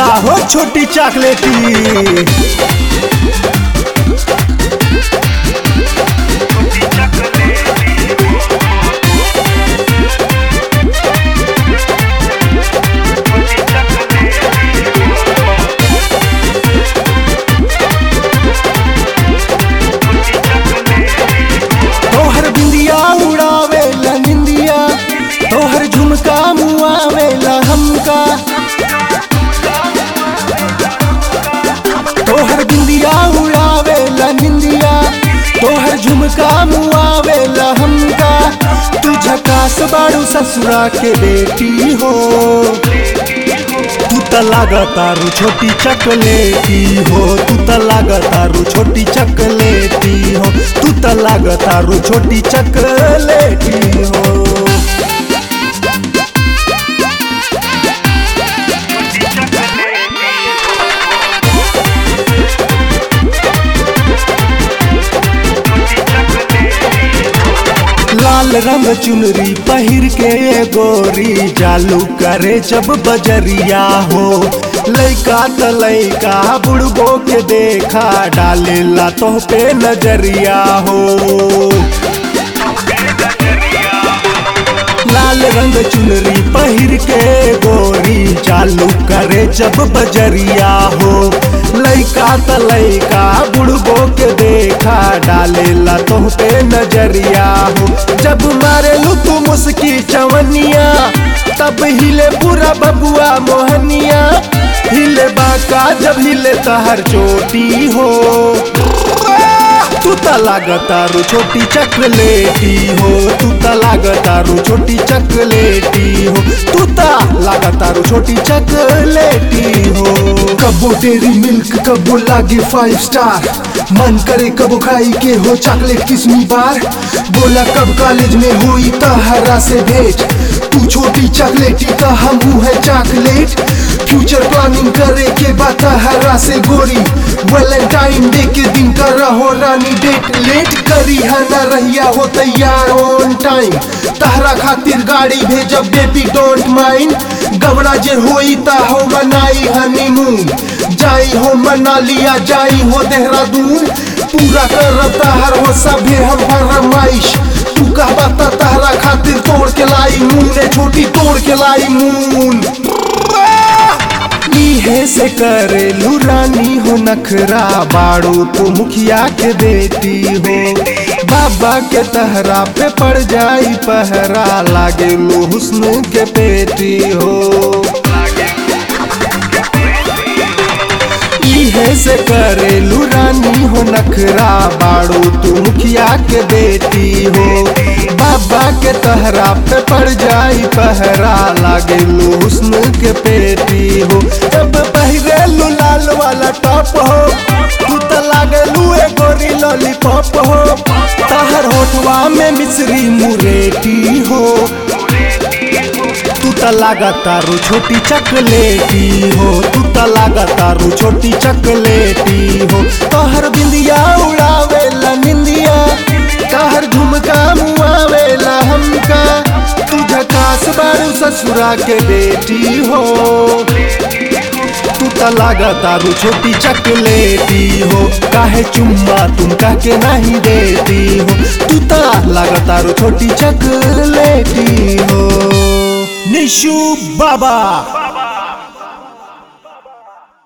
का हो छोटी चॉकलेटी। तोहर बिंदिया उड़ावेला निंदिया, तोहर झुमका मुआवेला हमका। तोहर बिंदिया उड़ावेला निंदिया, तोहर झुमका मुआवेला हमका। तू झकास बाड़ू ससुरा के बेटी हो, तू त लागतारू छोटी चॉकलेटी हो, तू त लागतारू छोटी चॉकलेटी हो, तू त लागतारू छोटी चॉकलेटी हो। लाल रंग चुनरी पहिर के गोरी चालू करे जब बजरिया हो। लइका त लइका बुढ़बो के देखा डालेला तोह पे नजरिया हो। लाल रंग चुनरी पहिर के गोरी चालू करे जब बजरिया हो। लइका त लइका बुढ़बो के देखा डालेला तोह पे नजरिया हो। जब मारेलू तू मुस्की चवनिया तब हिले पूरा बबुआ मोहनिया। हिले बाका जब हिले तहर चोटी हो, तू त लागतारू छोटी चॉकलेटी हो, तू त लागतारू छोटी चॉकलेटी हो, तू त लागतारू छोटी चॉकलेटी हो। कबो डेरी मिल्क कबो लागे 5 स्टार, मन करे कबो खाई के हो चॉकलेट किस्मी बार। बोला कब कॉलेज में हुई तहरा से भेंट, तू छोटी चॉकलेटी तो हम है चॉकलेट। फ्यूचर प्लानिंग करे के बाद तहरा से गोरी, वैलेंटाइन डे के दिन कर रहो रानी डेट। लेट करी है ना रहिया हो तैयार ऑन टाइम, तहरा खातिर गाड़ी भेजब बेबी डोंट माइंड। गवरा जे होई ता हो मनाई हनीमून, जाई हो मनालिया जाई हो देहरादून। पूरा कर तहर हो सभे हम फरमाइश, तू कहबा ता तहरा खातिर तोड़ के लाई मून रे छोटी तोड़ के लाई मून। इहे से करेलू रानी हो नखरा, बाड़ू तू मुखिया के बेटी हो। बाबा के तहरा पे पड़ जाई पहरा, लागेलू हुस्न के पेटी हो। इहे से करेलू रानी हो नखरा, बाड़ू तू मुखिया के बेटी हो। बाबा के तहरा पे पड़ जाई पहरा, लागेलू हुस्न के पेटी हो। जब पहिरेलू लाल वाला टॉप हो, तू त लागेलू ए गोरी लॉलीपॉप हो। तहर होठवा में मिश्री मुरेटी हो, तू त लागतारू छोटी चॉकलेटी हो, तू त लागतारू छोटी चॉकलेटी हो। तोहर बिंदिया उड़ावेला निंदिया, तहर झुमका मुआवेला हमका। तू झकास बारू ससुरा के बेटी हो, तू त लागतारू छोटी चॉकलेटी हो। काहे चुम्मा तुम कह के नहीं देती हो, तू त लागतारू छोटी चॉकलेटी हो। निशु बाबा।